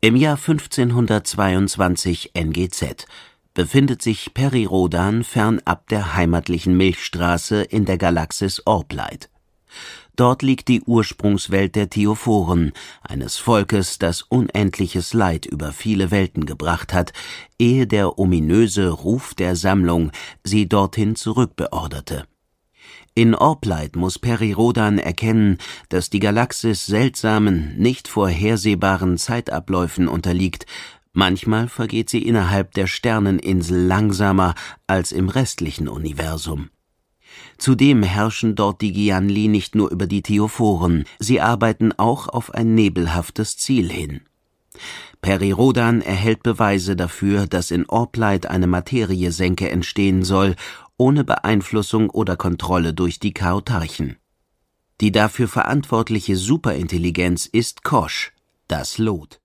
Im Jahr 1522 NGZ befindet sich Peri-Rodan fernab der heimatlichen Milchstraße in der Galaxis Orb-Light. Dort liegt die Ursprungswelt der Theophoren, eines Volkes, das unendliches Leid über viele Welten gebracht hat, ehe der ominöse Ruf der Sammlung sie dorthin zurückbeorderte. In Orb-Light muss Peri-Rodan erkennen, dass die Galaxis seltsamen, nicht vorhersehbaren Zeitabläufen unterliegt. Manchmal vergeht sie innerhalb der Sterneninsel langsamer als im restlichen Universum. Zudem herrschen dort die Gianli nicht nur über die Theophoren, sie arbeiten auch auf ein nebelhaftes Ziel hin. Peri-Rodan erhält Beweise dafür, dass in Orb-Light eine Materiesenke entstehen soll, ohne Beeinflussung oder Kontrolle durch die Chaotarchen. Die dafür verantwortliche Superintelligenz ist Kosh, das Lot.